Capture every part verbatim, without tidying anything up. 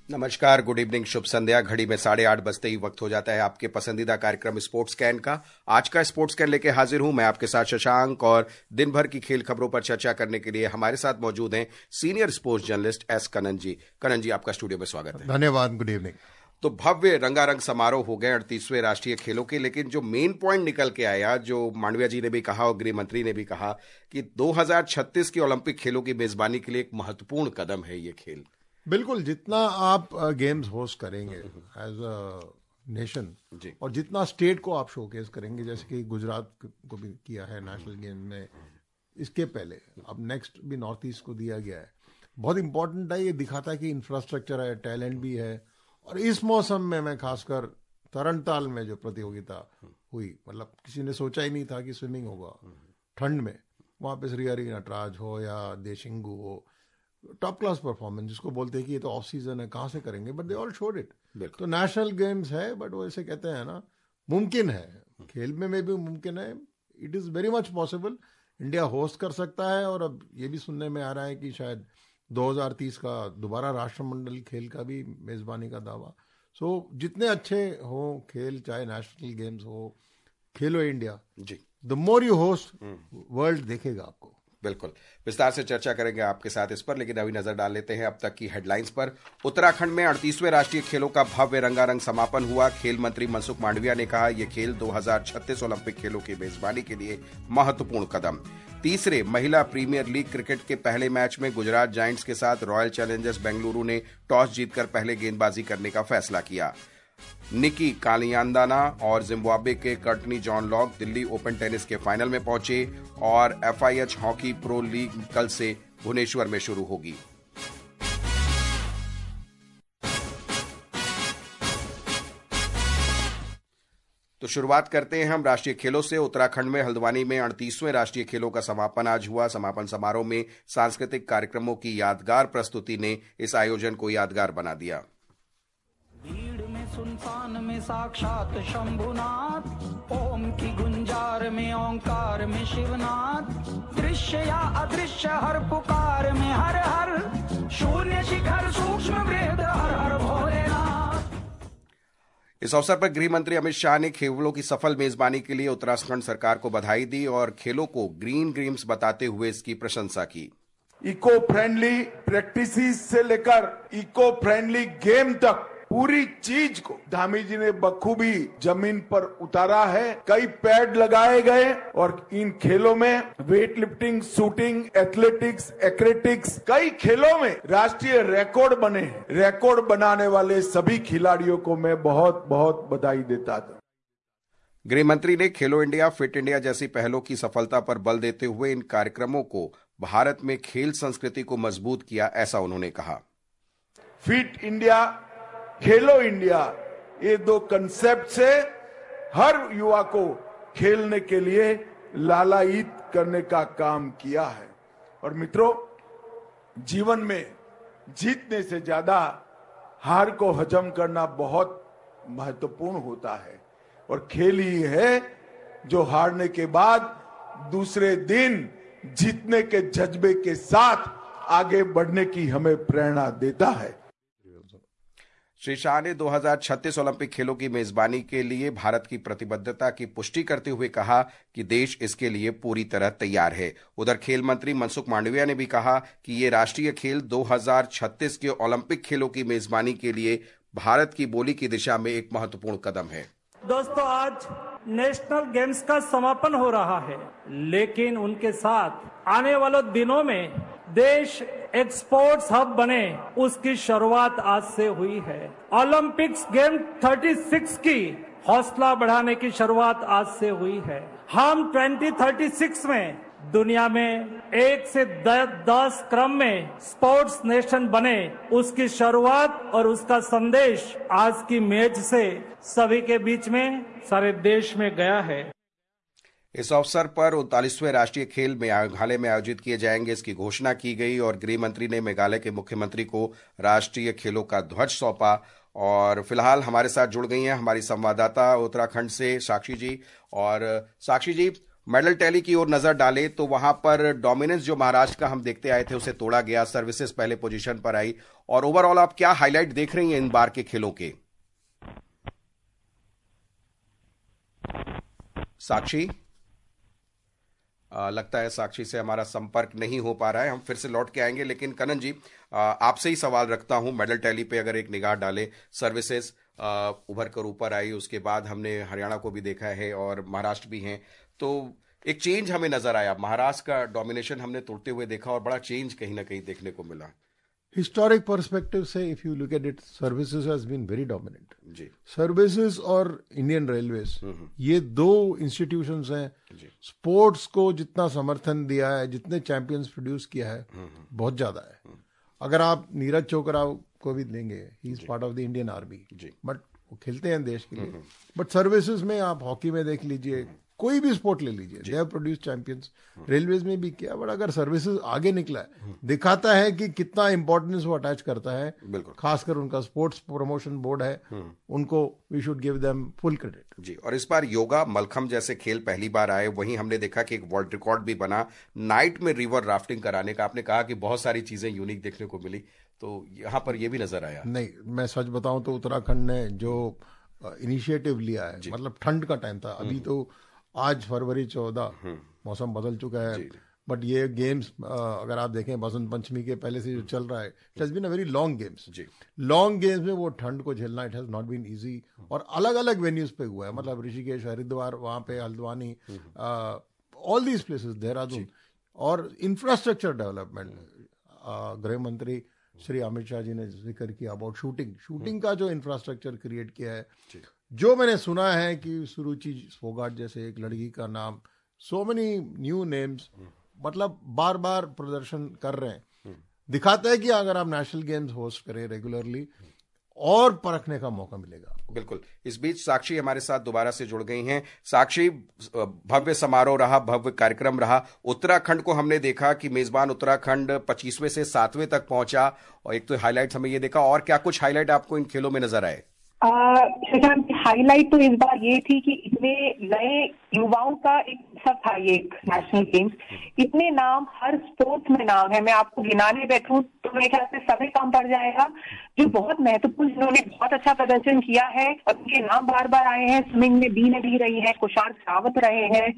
नमस्कार, good evening, शुभ संध्या। घड़ी में साढ़े आठ बजते ही वक्त हो जाता है आपके पसंदीदा कार्यक्रम स्पोर्ट्स कैन का। आज का स्पोर्ट्स कैन लेके हाजिर हूं मैं आपके साथ शशांक, और दिन भर की खेल खबरों पर चर्चा करने के लिए हमारे साथ मौजूद हैं senior sports journalist S Kannan ji. Kannan ji, आपका स्टूडियो में स्वागत है। धन्यवाद, गुड इवनिंग। तो भव्य रंगारंग समारोह हो गए अड़तीसवें राष्ट्रीय खेलों के, लेकिन जो मेन पॉइंट निकल के आया, जो मांडविया जी ने भी कहा और गृह मंत्री ने भी कहा, कि दो हज़ार छत्तीस के ओलंपिक खेलों की मेजबानी के लिए एक महत्वपूर्ण कदम है ये खेल। बिल्कुल, जितना आप गेम्स होस्ट करेंगे एज अ नेशन और जितना स्टेट को आप शोकेस करेंगे, जैसे कि गुजरात को भी किया है नेशनल गेम में, इसके पहले अब नेक्स्ट भी नॉर्थ ईस्ट को दिया गया है। बहुत इंपॉर्टेंट है, ये दिखाता है कि इंफ्रास्ट्रक्चर है, टैलेंट भी है। और इस मौसम में मैं खासकर तरणताल में जो प्रतियोगिता हुई, मतलब किसी ने सोचा ही नहीं था कि स्विमिंग होगा ठंड में, वहाँ पे श्री हरि नटराज हो या देशिंगू हो, टॉप क्लास परफॉर्मेंस, जिसको बोलते हैं कि ये तो ऑफ सीजन है, कहाँ से करेंगे, but they all showed it. तो नेशनल गेम्स है, बट वो ऐसे कहते हैं ना, मुमकिन है, खेल में में भी मुमकिन है। It is very much possible, India host कर सकता है। और अब ये भी सुनने में आ रहा है कि शायद दो हज़ार तीस का दोबारा राष्ट्रमंडल खेल का भी मेजबानी का दावा। सो so, जितने अच्छे हो खेल, चाहे नेशनल गेम्स हो, Khelo India ji, the more you host, world देखेगा आपको। बिल्कुल, विस्तार से चर्चा करेंगे आपके साथ इस पर, लेकिन अभी नजर डाल लेते हैं अब तक की हेडलाइंस पर। उत्तराखंड में अड़तीसवें राष्ट्रीय खेलों का भव्य रंगारंग समापन हुआ। खेल मंत्री मनसुख मांडविया ने कहा, यह खेल दो हज़ार छत्तीस ओलंपिक खेलों की मेजबानी के लिए महत्वपूर्ण कदम। तीसरे महिला प्रीमियर लीग क्रिकेट के पहले मैच में गुजरात जायंट्स के साथ रॉयल चैलेंजर्स बेंगलुरु ने टॉस जीतकर पहले गेंदबाजी करने का फैसला किया। निकी कालियांदाना और जिम्बाब्वे के Courtney John Lock Delhi open tennis के फाइनल में पहुंचे, और एफआईएच हॉकी प्रो लीग कल से भुवनेश्वर में शुरू होगी। तो शुरुआत करते हैं हम राष्ट्रीय खेलों से। उत्तराखंड में हल्द्वानी में अड़तीसवें राष्ट्रीय खेलों का समापन आज हुआ। समापन समारोह में सांस्कृतिक कार्यक्रमों की यादगार प्रस्तुति ने इस आयोजन को यादगार बना दिया। सुनसान में साक्षात शंभुनाथ, ओम की गुंजार में ओंकार में शिवनाथ, दृश्य या अदृश्य हर पुकार में हर हर, शून्य शिखर सूक्ष्म वृहद हर हर भोलेनाथ। इस अवसर पर गृह मंत्री अमित शाह ने खेलों की सफल मेजबानी के लिए उत्तराखंड सरकार को बधाई दी और खेलों को ग्रीन गेम्स बताते हुए इसकी प्रशंसा की। इको फ्रेंडली प्रैक्टिसेस से लेकर इको फ्रेंडली गेम तक पूरी चीज को धामी जी ने बखूबी जमीन पर उतारा है। कई पैड लगाए गए और इन खेलों में weightlifting, shooting, athletics, aquatics, कई खेलों में राष्ट्रीय रिकॉर्ड बने हैं। रिकॉर्ड बनाने वाले सभी खिलाड़ियों को मैं बहुत बहुत बधाई देता था। गृह मंत्री ने खेलो इंडिया, फिट इंडिया जैसी पहलों की सफलता पर बल देते हुए इन कार्यक्रमों को भारत में खेल संस्कृति को मजबूत किया, ऐसा उन्होंने कहा। फिट इंडिया, खेलो इंडिया, ये दो कंसेप्ट से हर युवा को खेलने के लिए लालायित करने का काम किया है। और मित्रों, जीवन में जीतने से ज्यादा हार को हजम करना बहुत महत्वपूर्ण होता है, और खेल ही है जो हारने के बाद दूसरे दिन जीतने के जज्बे के साथ आगे बढ़ने की हमें प्रेरणा देता है। श्री शाह ने दो हज़ार छत्तीस ओलंपिक खेलों की मेजबानी के लिए भारत की प्रतिबद्धता की पुष्टि करते हुए कहा कि देश इसके लिए पूरी तरह तैयार है। उधर खेल मंत्री मनसुख मांडविया ने भी कहा कि ये राष्ट्रीय खेल दो हज़ार छत्तीस के ओलंपिक खेलों की मेजबानी के लिए भारत की बोली की दिशा में एक महत्वपूर्ण कदम है। दोस्तों, आज नेशनल गेम्स का समापन हो रहा है, लेकिन उनके साथ आने वाले दिनों में देश एक स्पोर्ट्स हब बने, उसकी शुरुआत आज से हुई है। ओलंपिक्स गेम छत्तीस की हौसला बढ़ाने की शुरुआत आज से हुई है। हम दो हज़ार छत्तीस में दुनिया में एक से दस क्रम में स्पोर्ट्स नेशन बने, उसकी शुरुआत और उसका संदेश आज की मैच से सभी के बीच में, सारे देश में गया है। इस अवसर पर उनतालीसवें राष्ट्रीय खेल मेघालय में आयोजित किए जाएंगे, इसकी घोषणा की गई और गृह मंत्री ने मेघालय के मुख्यमंत्री को राष्ट्रीय खेलों का ध्वज सौंपा। और फिलहाल हमारे साथ जुड़ गई हैं हमारी संवाददाता उत्तराखंड से साक्षी जी। और साक्षी जी, मेडल टैली की ओर नजर डालें तो वहां पर डोमिनेंस जो महाराष्ट्र का हम देखते आए थे उसे तोड़ा गया, सर्विसेज पहले पोजीशन पर आई, और ओवरऑल आप क्या हाईलाइट देख रही हैं इन बार के खेलों के? साक्षी, आ, लगता है साक्षी से हमारा संपर्क नहीं हो पा रहा है, हम फिर से लौट के आएंगे। लेकिन कनन जी, आपसे ही सवाल रखता हूं, मेडल टैली पे अगर एक निगाह डाले, सर्विसेज उभर कर ऊपर आई, उसके बाद हमने हरियाणा को भी देखा है और महाराष्ट्र भी हैं, तो एक चेंज हमें नजर आया। महाराष्ट्र का डोमिनेशन हमने तोड़ते हुए देखा और बड़ा चेंज कहीं ना कहीं देखने को मिला। हिस्टोरिक पर्सपेक्टिव से if you look at it, services has been very dominant ji. Services और इंडियन रेलवेज, ये दो इंस्टीट्यूशंस हैं, स्पोर्ट्स को जितना समर्थन दिया है, जितने चैंपियंस प्रोड्यूस किया है, बहुत ज्यादा है। अगर आप नीरज चोपड़ा को भी लेंगे, he is part of the Indian army, but वो खेलते हैं देश के लिए। बट सर्विसेज में आप हॉकी में देख लीजिए, कोई भी स्पोर्ट ले लीजिए, they have produce champions. Railways में भी किया, बट अगर सर्विसेज आगे निकला है, दिखाता है कि कितना इंपॉर्टेंस वो अटैच करता है। खासकर उनका स्पोर्ट्स प्रमोशन बोर्ड है, उनको we should give them full credit ji. और इस बार योगा, मलखम जैसे खेल पहली बार आए, वहीं हमने देखा कि एक वर्ल्ड रिकॉर्ड भी बना नाइट में रिवर राफ्टिंग कराने का। आपने कहा कि बहुत सारी चीजें यूनिक देखने को मिली, तो यहाँ पर यह भी नजर आया। नहीं, मैं सच बताऊं तो उत्तराखंड ने जो इनिशिएटिव लिया है, मतलब ठंड का टाइम था, अभी तो आज फरवरी चौदह, मौसम बदल चुका है, बट ये गेम्स अगर आप देखें बसंत पंचमी के पहले से जो चल रहा है, it has been a very long games. Long games में वो ठंड को झेलना, it has not been easy, और अलग अलग वेन्यूज पे हुआ है, मतलब ऋषिकेश, हरिद्वार, वहाँ पे Haldwani, all these places, Dehradun. और इंफ्रास्ट्रक्चर डेवलपमेंट, गृह मंत्री श्री अमित शाह जी ने जिक्र किया अबाउट शूटिंग शूटिंग का जो इंफ्रास्ट्रक्चर क्रिएट किया है। जो मैंने सुना है कि सुरुचि फोगाट जैसे एक लड़की का नाम, सो मेनी न्यू नेम्स, मतलब बार बार प्रदर्शन कर रहे हैं, दिखाता है कि अगर आप नेशनल गेम्स होस्ट करें रेगुलरली और परखने का मौका मिलेगा। बिल्कुल। इस बीच साक्षी हमारे साथ दोबारा से जुड़ गई हैं। साक्षी, भव्य समारोह रहा, भव्य कार्यक्रम रहा। उत्तराखंड को हमने देखा कि मेजबान उत्तराखंड पच्चीसवें से सातवें तक पहुंचा, और एक तो हाईलाइट हमें ये देखा, और क्या कुछ हाईलाइट आपको इन खेलों में नजर आए? शशांक, हाईलाइट तो इस बार ये थी कि इतने नए युवाओं का एक उत्सव था ये नेशनल गेम्स। इतने नाम, हर स्पोर्ट्स में नाम है, मैं आपको गिनाने बैठूं तो मेरे ख्याल से समय कम पड़ जाएगा। जो बहुत महत्वपूर्ण, जिन्होंने बहुत अच्छा प्रदर्शन किया है और उनके नाम बार बार आए हैं। स्विमिंग में बी नदी रही है, कुशाल रावत रहे हैं।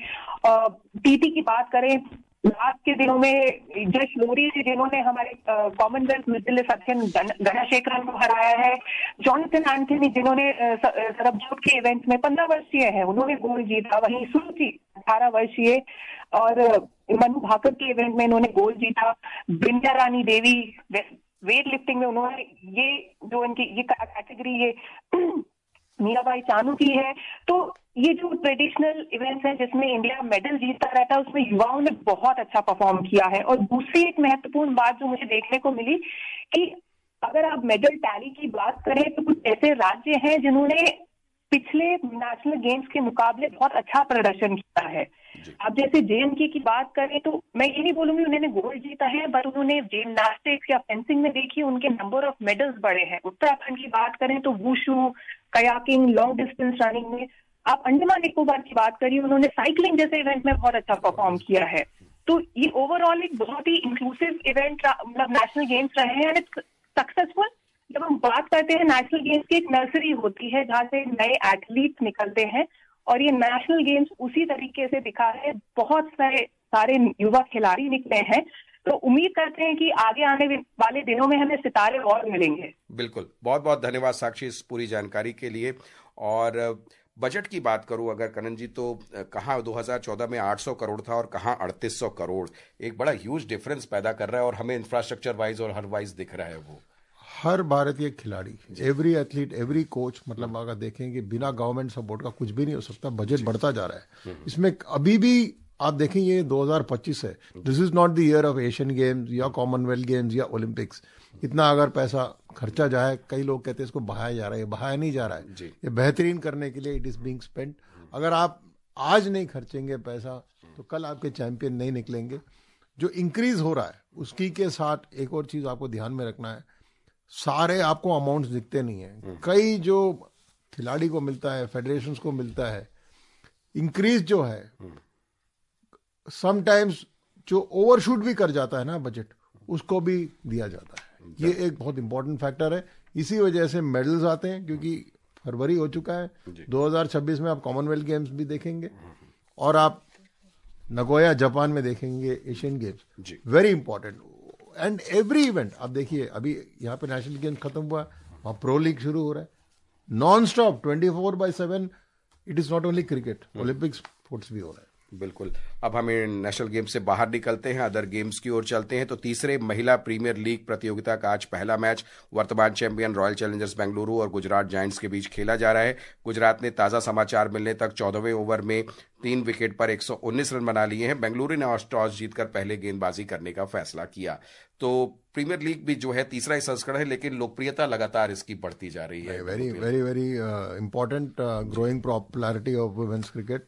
टीटी की बात करें, लास्ट के दिनों में जश लोरी से जिन्होंने हमारे कॉमनवेल्थ मिडिल सचिन गणाशेखरन को हराया है, जॉनसन एंथनी जिन्होंने सरबजोत के इवेंट्स में पंद्रह वर्षीय है, उन्होंने गोल्ड जीता। वहीं सुरुचि अठारह वर्षीय, और मनु भाकर के इवेंट में इन्होंने गोल्ड जीता। बिंद्या रानी देवी वेट लिफ्टिंग में उन्होंने, ये जो इनकी ये कैटेगरी ये मीराबाई चानू की है। तो ये जो ट्रेडिशनल इवेंट्स हैं जिसमें इंडिया मेडल जीतता रहता है, उसमें युवाओं ने बहुत अच्छा परफॉर्म किया है। और दूसरी एक महत्वपूर्ण बात जो मुझे देखने को मिली कि अगर आप मेडल टैली की बात करें तो कुछ ऐसे राज्य हैं जिन्होंने पिछले नेशनल गेम्स के मुकाबले बहुत अच्छा प्रदर्शन किया है। आप जैसे जेएनके की बात करें तो मैं ये नहीं बोलूंगी उन्होंने गोल्ड जीता है, बट उन्होंने जिम्नास्टिक्स या फेंसिंग में देखिए उनके नंबर ऑफ मेडल्स बड़े हैं। उत्तराखंड की बात करें तो wushu, kayaking, long distance running में। आप अंडमान निकोबार की बात करिए, उन्होंने साइकिलिंग जैसे इवेंट में बहुत अच्छा परफॉर्म किया है। तो ये ओवरऑल एक बहुत ही इंक्लूसिव इवेंट, मतलब नेशनल गेम्स रहे हैं, सक्सेसफुल। जब हम बात करते हैं नेशनल गेम्स की, एक नर्सरी होती है जहां से नए एथलीट निकलते हैं, और ये नेशनल गेम्स उसी तरीके से दिखा है। बहुत सारे सारे युवा खिलाड़ी निकले हैं, तो उम्मीद करते हैं कि आगे आने वाले दिनों में हमें सितारे और मिलेंगे। बिल्कुल, बहुत बहुत धन्यवाद साक्षी इस पूरी जानकारी के लिए। और बजट की बात करूं अगर कनन जी, तो कहाँ दो हज़ार चौदह में आठ सौ करोड़ था और कहाँ अड़तीस सौ करोड़, एक बड़ा ह्यूज डिफरेंस पैदा कर रहा है, और हमें इंफ्रास्ट्रक्चर वाइज और हर वाइज दिख रहा है। वो हर भारतीय खिलाड़ी, एवरी एथलीट, एवरी कोच, मतलब अगर देखेंगे बिना गवर्नमेंट सपोर्ट का कुछ भी नहीं हो सकता। बजट बढ़ता जा रहा है इसमें। अभी भी आप देखें ये दो हज़ार पच्चीस है, this is not the year of Asian games या कॉमनवेल्थ गेम्स या ओलंपिक्स। इतना अगर पैसा खर्चा जाए, कई लोग कहते हैं इसको बहाया जा रहा है, बहाया नहीं जा रहा है, ये बेहतरीन करने के लिए इट इज बीइंग स्पेंट। अगर आप आज नहीं खर्चेंगे पैसा तो कल आपके चैंपियन नहीं निकलेंगे। जो इंक्रीज हो रहा है उसकी के साथ एक और चीज आपको ध्यान में रखना है, सारे आपको अमाउंट्स दिखते नहीं है। कई जो खिलाड़ी को मिलता है, फेडरेशंस को मिलता है, इंक्रीज जो है समटाइम्स जो ओवरशूट भी कर जाता है ना बजट, उसको भी दिया जाता है। ये एक बहुत इंपॉर्टेंट फैक्टर है। इसी वजह से मेडल्स आते हैं, क्योंकि फरवरी हो चुका है, दो हज़ार छब्बीस में आप कॉमनवेल्थ गेम्स भी देखेंगे और आप नगोया जापान में देखेंगे Asian games. Very important. And every event आप देखिए, अभी यहाँ पे नेशनल गेम्स खत्म हुआ, वहाँ प्रो लीग शुरू हो रहा है non stop twenty four by seven. It is not only cricket, Olympic sports भी हो रहा है। बिल्कुल। अब हमें नेशनल गेम से बाहर निकलते हैं, अदर गेम्स की ओर चलते हैं। तो तीसरे महिला प्रीमियर लीग प्रतियोगिता का आज पहला मैच वर्तमान चैंपियन रॉयल चैलेंजर्स बेंगलुरु और गुजरात जायंट्स के बीच खेला जा रहा है। गुजरात ने ताजा समाचार मिलने तक चौदहवें ओवर में तीन विकेट पर एक सौ उन्नीस रन बना लिए हैं। बेंगलुरु ने टॉस जीतकर पहले गेंदबाजी करने का फैसला किया। तो प्रीमियर लीग भी जो है तीसरा ही संस्करण है, लेकिन लोकप्रियता लगातार इसकी बढ़ती जा रही है। Very very very important growing popularity of women's cricket.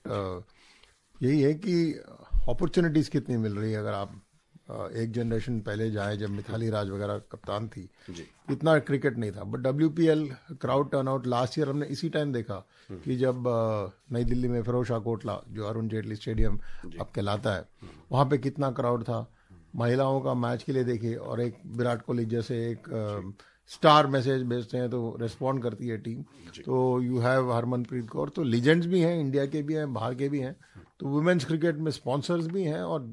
यही है कि अपॉर्चुनिटीज कितनी मिल रही है। अगर आप एक जनरेशन पहले जाएं, जब मिथाली राज वगैरह कप्तान थी, इतना क्रिकेट नहीं था। But WPL crowd turnout last year हमने इसी टाइम देखा कि जब नई दिल्ली में फिरोज शाह कोटला, जो अरुण जेटली स्टेडियम अब कहलाता है, वहाँ पे कितना क्राउड था। महिलाओं का मैच के लिए देखिए, और एक विराट कोहली जैसे एक स्टार मैसेज भेजते हैं तो रिस्पॉन्ड करती है टीम। तो यू हैव हरमनप्रीत कौर, तो लीजेंड्स भी हैं, इंडिया के भी हैं, बाहर के भी हैं। तो वुमेन्स क्रिकेट में स्पॉन्सर्स भी हैं, और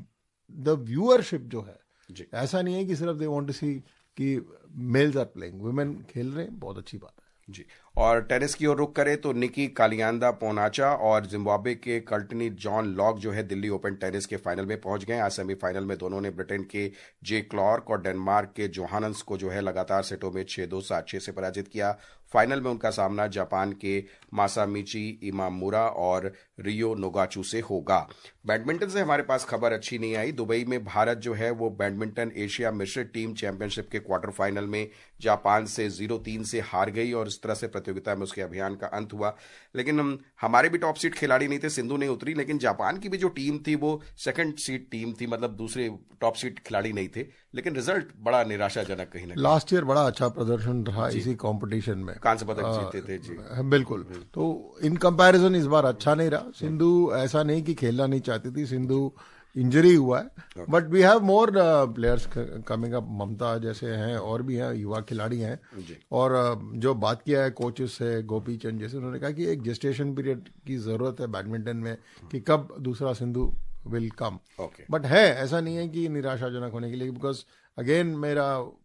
द व्यूअरशिप जो है, ऐसा नहीं है कि सिर्फ दे वांट टू सी कि मेल्स आर प्लेइंग, वुमेन खेल रहे हैं, बहुत अच्छी बात है जी। और टेनिस की ओर रुख करें तो निकी कालियांदा पोनाचा और जिम्बाब्वे के कर्टनी जॉन लॉक जो है दिल्ली ओपन टेनिस के फाइनल में पहुंच गए। आज सेमीफाइनल में दोनों ने ब्रिटेन के जे क्लॉर्क और डेनमार्क के जोहानस को जो है लगातार सेटों में छह दो सात छह से पराजित किया। फाइनल में उनका सामना जापान के मासामिची इमामुरा और रियो नोगाचू से होगा। बैडमिंटन से हमारे पास खबर अच्छी नहीं आई। दुबई में भारत जो है वो बैडमिंटन एशिया मिश्रित टीम चैंपियनशिप के क्वार्टर फाइनल में जापान से जीरो तीन से हार गई और इस तरह से प्रतियोगिता में उसके अभियान का अंत हुआ। लेकिन हम हमारे भी टॉप सीड खिलाड़ी नहीं थे, सिंधु नहीं उतरी, लेकिन जापान की भी जो टीम थी वो सेकंड सीड टीम थी, मतलब दूसरे टॉप सीड खिलाड़ी नहीं थे। लेकिन रिजल्ट बड़ा निराशाजनक कहीं ना। लास्ट ईयर बड़ा अच्छा प्रदर्शन रहा इसी कंपटीशन में, कांस्य पदक जीते थे जी। बिल्कुल। तो इन कंपैरिजन इस बार अच्छा नहीं रहा। सिंधु ऐसा नहीं कि खेलना नहीं चाहती थी, सिंधु इंजरी हुआ है, but we have more players coming up. Mamata जैसे हैं, और भी हैं, युवा खिलाड़ी हैं। और uh, जो बात किया है कोचेस से, गोपी चंद जैसे, उन्होंने कहा कि एक जेस्टेशन पीरियड की जरूरत है बैडमिंटन में, कि कब दूसरा सिंधु विल कम। बट है, ऐसा नहीं है कि निराशाजनक होने के लिए, बिकॉज अगेन मेरा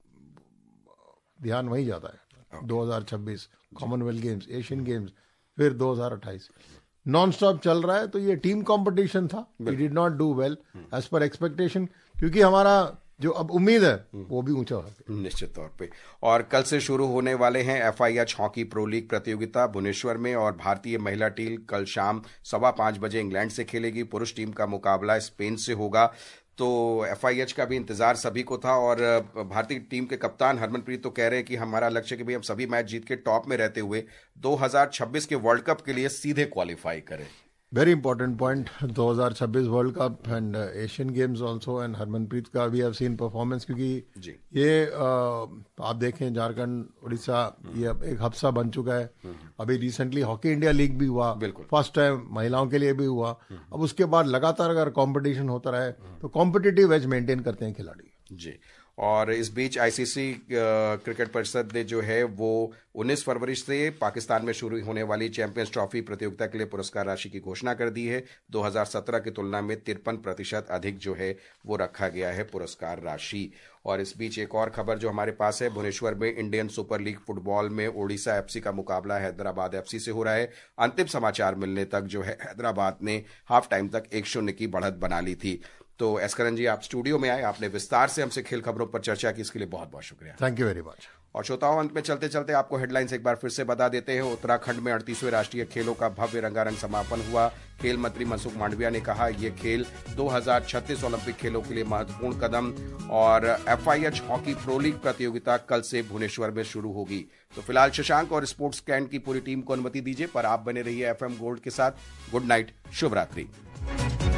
ध्यान वही जाता है। okay. दो हज़ार छब्बीस कॉमनवेल्थ गेम्स, एशियन गेम्स, फिर दो हज़ार अट्ठाईस नॉन स्टॉप चल रहा है। तो ये टीम कंपटीशन था, we did not do well as per expectation, क्योंकि हमारा जो अब उम्मीद है वो भी ऊंचा है निश्चित तौर पे। और कल से शुरू होने वाले हैं एफआईएच हॉकी प्रो लीग प्रतियोगिता भुवनेश्वर में, और भारतीय महिला टीम कल शाम सवा पांच बजे इंग्लैंड से खेलेगी। पुरुष टीम का मुकाबला स्पेन से होगा। तो एफआईएच का भी इंतजार सभी को था, और भारतीय टीम के कप्तान हरमनप्रीत तो कह रहे हैं कि हमारा लक्ष्य है कि भाई हम सभी मैच जीत के टॉप में रहते हुए दो हज़ार छब्बीस के वर्ल्ड कप के लिए सीधे क्वालिफाई करें। Very important point. दो हज़ार छब्बीस world cup and Asian games also, and Harmanpreet का वी हैव सीन परफॉर्मेंस, क्योंकि जी। ये uh, आप देखें झारखंड, उड़ीसा, ये अब एक हफ्सा बन चुका है। अभी रिसेंटली हॉकी इंडिया लीग भी हुआ, फर्स्ट टाइम महिलाओं के लिए भी हुआ। अब उसके बाद लगातार अगर कंपटीशन होता रहे तो कॉम्पिटिटिव एज मेंटेन करते हैं खिलाड़ी जी। और इस बीच आईसीसी क्रिकेट परिषद ने जो है वो उन्नीस फरवरी से पाकिस्तान में शुरू होने वाली चैंपियंस ट्रॉफी प्रतियोगिता के लिए पुरस्कार राशि की घोषणा कर दी है। दो हज़ार सत्रह की तुलना में तिरपन प्रतिशत अधिक जो है वो रखा गया है पुरस्कार राशि। और इस बीच एक और खबर जो हमारे पास है, भुवनेश्वर में इंडियन सुपर लीग फुटबॉल में ओडिशा एफसी का मुकाबला हैदराबाद एफसी से हो रहा है। अंतिम समाचार मिलने तक जो है हैदराबाद ने हाफ टाइम तक एक शून्य की बढ़त बना ली थी। तो एसकरन जी, आप स्टूडियो में आए, आपने विस्तार से हमसे खेल खबरों पर चर्चा की, इसके लिए बहुत बहुत शुक्रिया। Thank you very much. और श्रोताओं, अंत में चलते चलते आपको हेडलाइंस एक बार फिर से बता देते हैं। उत्तराखंड में अड़तीसवें राष्ट्रीय खेलों का भव्य रंगारंग समापन हुआ। खेल मंत्री मनसुख मांडविया ने कहा ये खेल दो हज़ार छत्तीस ओलंपिक खेलों के लिए महत्वपूर्ण कदम। और एफआईएच हॉकी प्रो लीग प्रतियोगिता कल से भुवनेश्वर में शुरू होगी। तो फिलहाल शशांक और स्पोर्ट्स कैंट की पूरी टीम को अनुमति दीजिए, पर आप बने रहिए एफएम गोल्ड के साथ। गुड नाइट, शुभ रात्रि।